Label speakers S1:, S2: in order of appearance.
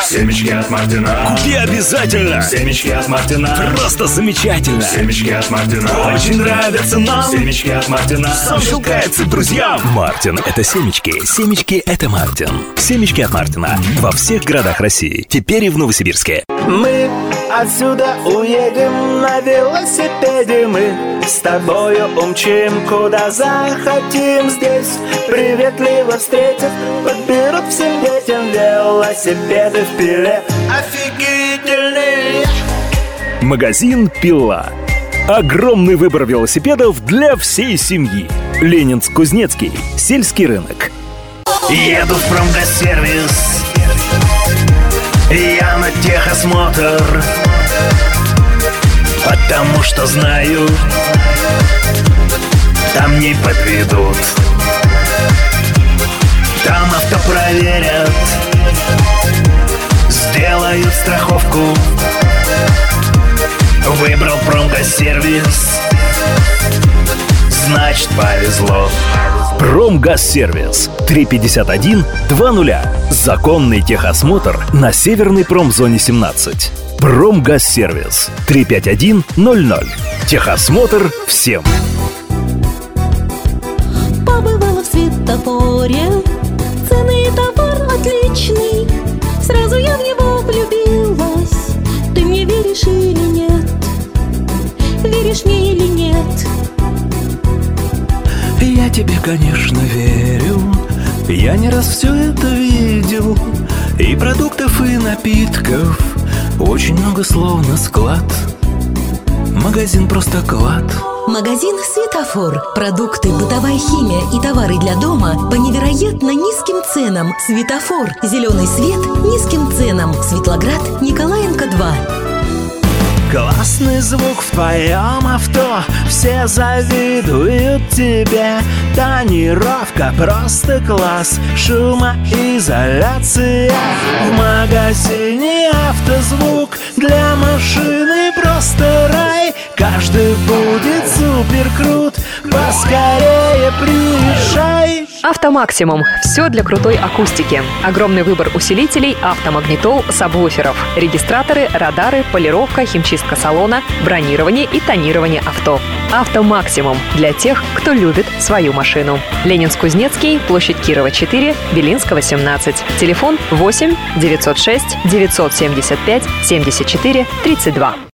S1: Семечки от Мартина.
S2: Купи обязательно.
S1: Семечки от Мартина.
S2: Просто замечательно.
S1: Семечки от Мартина.
S2: Очень нравятся нам.
S1: Семечки от Мартина.
S2: Сам щелкается друзьям. Мартин — это семечки. Семечки — это Мартин. Семечки от Мартина. Во всех городах России. Теперь и в Новосибирске.
S3: Мы отсюда уедем на велосипеде. Мы с тобою умчим, куда захотим. Здесь приветливо встретят, подберут всем детям велосипеды вперед. Офигительные!
S2: Магазин «Пила». Огромный выбор велосипедов для всей семьи. Ленинск-Кузнецкий. Сельский рынок.
S3: Еду в промгазсервис, я на техосмотр, потому что знаю, там не подведут. Там авто проверят, сделают страховку. Выбрал промгазсервис, значит повезло.
S2: Промгазсервис. 351-20. Законный техосмотр на Северной промзоне 17. Промгазсервис. 351-00. Техосмотр всем.
S4: Побывала в светофоре, ценный товар отличный. Сразу я в него влюбилась. Ты мне веришь или нет? Веришь мне или нет?
S3: Я тебе, конечно, верю. Я не раз все это видел. И продуктов, и напитков очень много, словно склад. Магазин просто клад.
S5: Магазин «Светофор». Продукты, бытовая химия и товары для дома по невероятно низким ценам. «Светофор». Зеленый свет низким ценам. Светлоград, Николаенко, 2.
S3: Классный звук в твоем авто, все завидуют тебе. Тонировка просто класс, шумоизоляция. В магазине «Автозвук» для машины просто рай. Каждый будет супер крут, поскорее приезжай.
S6: Автомаксимум. Все для крутой акустики. Огромный выбор усилителей, автомагнитол, сабвуферов, регистраторы, радары, полировка, химчистка салона, бронирование и тонирование авто. Автомаксимум для тех, кто любит свою машину. Ленинск-Кузнецкий, площадь Кирова, 4, Белинского, 17. Телефон 8 906 975 74 32.